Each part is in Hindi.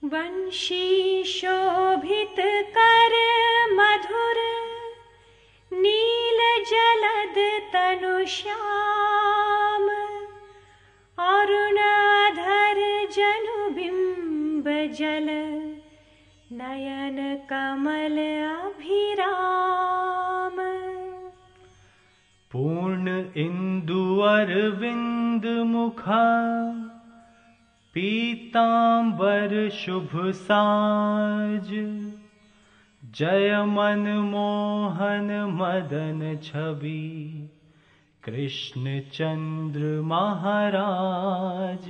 वंशी शोभित कर मधुर नील जलद तनु श्याम अरुणाधर जनु बिंब जल नयन कमल अभिराम। पूर्ण इंदु अरविंद मुखा पीतांबर शुभ साज जय मन मोहन मदन छवि कृष्ण चंद्र महाराज।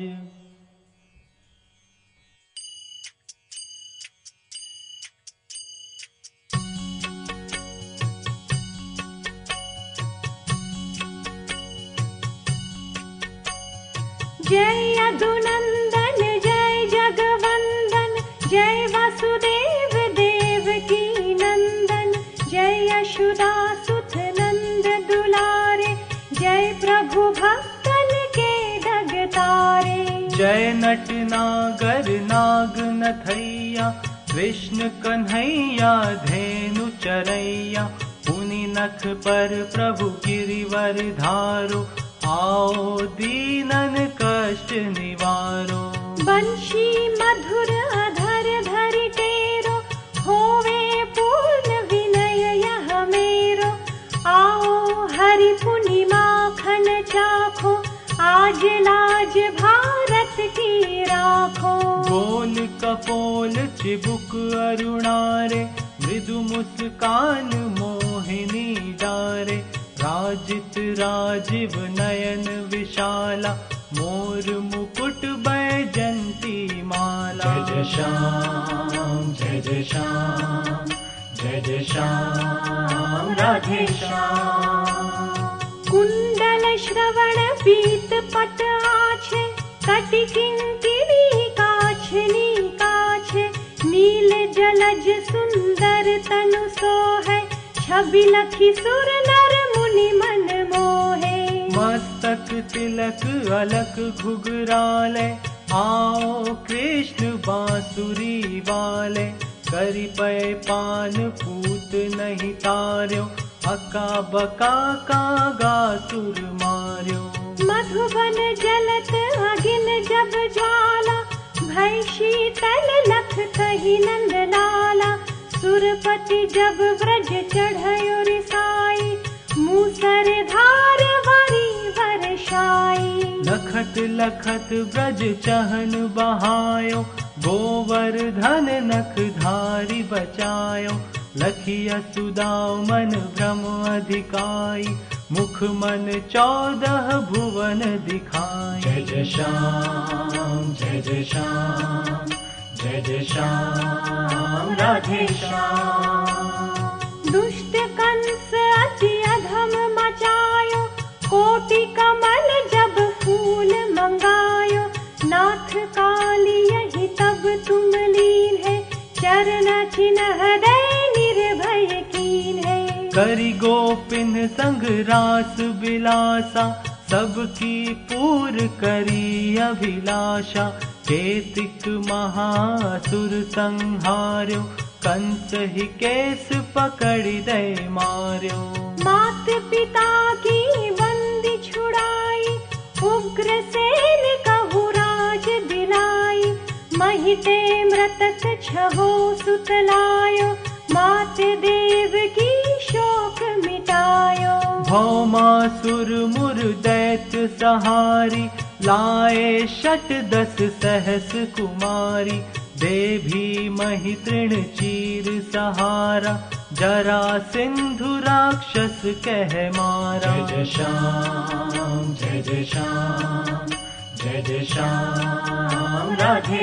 जय यदुनंदन जय जगवंदन जय वासुदेव देवकी नंदन जय यशोदासुत नंद दुलारे जय प्रभु भक्तन के डग तारे। जय नट नागर नाग नथैया कृष्ण कन्हैया धेनु चरैया पुनि नख पर प्रभु गिरिवर धारो आओ दीनन कष्ट निवारो। बंशी मधुर अधर धरि टेरो होवे पूर्ण विनय यह मेरो आओ हरि पुनि माखन चाखो आज लाज भारत की राखो। गोल कपोल चिबुक अरुणारे मृदु मुस्कान मोहिनी डारे राजित राजीव नयन विशाला मोर मुकुट बैजंती माला। जय जय श्याम जय जय श्याम राधे श्याम। कुंडल श्रवण पीत पट आछे कटि किंकिणी काछनी काछे नील जलज सुंदर तनु सोहै छवि लखी सुर नर मुनि मन मोहे। मस्तक तिलक अलक घुघराले आओ कृष्ण बांसुरी वाले करि पै पान पूत नहीं तार्यो अका बका कागा सुर मार्यो। मधुबन जलत अगिन जब ज्वाला भय शीतल लख कही नंद लाला सुरपति जब व्रज चढ़यो रिसाई मूसर धार वारी वर्षाई। लखत लखत ब्रज चहन बहायो गोवर्धन नख धारी बचायो लखिया सुदाव मन भ्रम अधिकाई मुख मन 14 भुवन दिखाई। जय जय श्याम जय जय श्याम जय जय श्याम राधे श्याम। दुष्ट कंस अति अधम मचायो कोटि कमल जब फूल मंगायो नाथ काली यही तब तुम लीन है चरण चिन्ह हृदय निर्भय कीन है। करि गोपिन संग रास बिलासा सबकी पूर करी अभिलाषा केतिक महासुर संहार्यो कंस ही केस पकड़ि दे मार्यो। मात पिता की बंदी छुड़ाई उग्रसेन कहु राज दिलाई महिते मृतक छहो सुतलायो मात देव की शोक मिटायो। भौमासुर मुर दैत्य सहारी लाए 10 सहस कुमारी देवी महि तृण चीर सहारा जरा सिंधु राक्षस कह मारा। जय जय श्याम जय जय श्याम जय जय श्याम राधे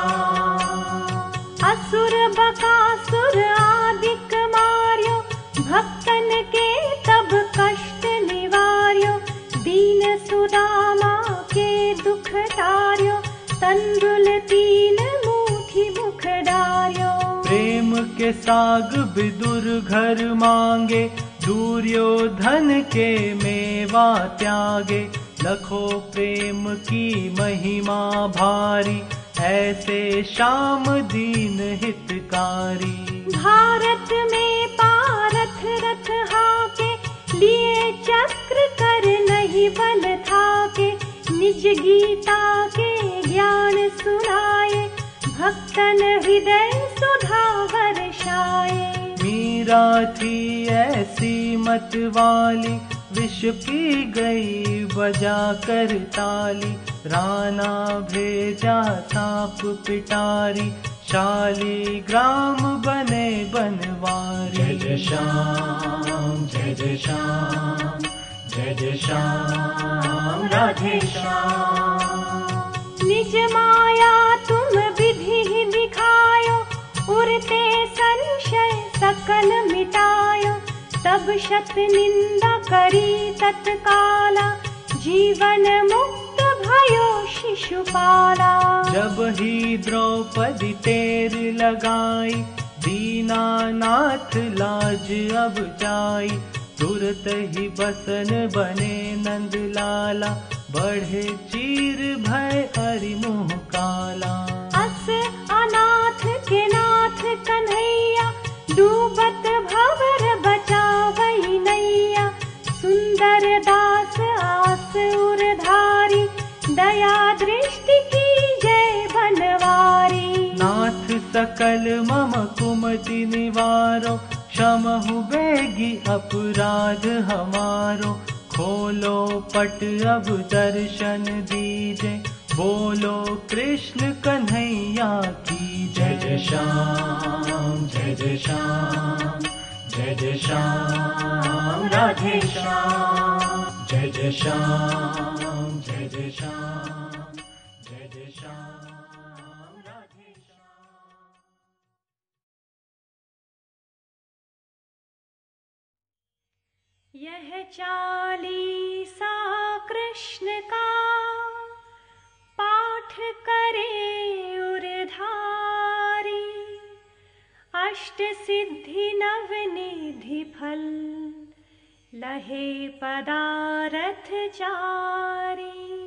श्याम। असुर बकासुर आदिक मार्यो भक्तन के तब कष्ट निवार्यो दीन सुदामा के दुख टार्यो तंदुल 3 मुट्ठी मुख डार्यो। प्रेम के साग विदुर घर मांगे दुर्योधन के मेवा त्यागे लखो प्रेम की महिमा भारी ऐसे श्याम दीन हितकारी। भारत में पारथ रथ हाके, लिए चक्र कर नहीं बल थाके। निज गीता के ज्ञान सुनाए, भक्तन हृदय सुधा वर्षाए। मीरा थी ऐसी मत वाली, विष पी गई बजा कर ताली। राणा भेजा सांप पिटारी, शालिग्राम बने बनवारी। जय जय श्याम जय जय श्याम, जय जय श्याम राधे श्याम। निज माया तुम विधि दिखायो, उरते संशय सकल मिटायो। तब शत निंदा करी तत्काला, जीवन मुक्त भयो शिशुपाला। जब ही द्रौपदी तेर लगाई, दीनानाथ लाज अब जाई। तुरत ही बसन बने नंद लाला, बढ़े चीर भय हरिमुह काला। अस अनाथ के नाथ कन्हैया, डूबत भवर बचावई नैया। सुंदर दास आस उरधारी, दया दृष्टि की जय बनवारी। नाथ सकल मम कुमति निवारो, क्षमहु बेगी अपराध हमारो। खोलो पट अब दर्शन दीजे, बोलो कृष्ण कन्हैया की जय। जय श्याम जय जय श्याम, जय जय श्याम राधे श्याम। जय जय श्याम जय जय श्याम, जय जय श्याम राधे श्याम। यह चालीसा कृष्ण का, पाठ करे उरधारी। अष्ट सिद्धि नव निधि फल, लहे पदारथ चारी।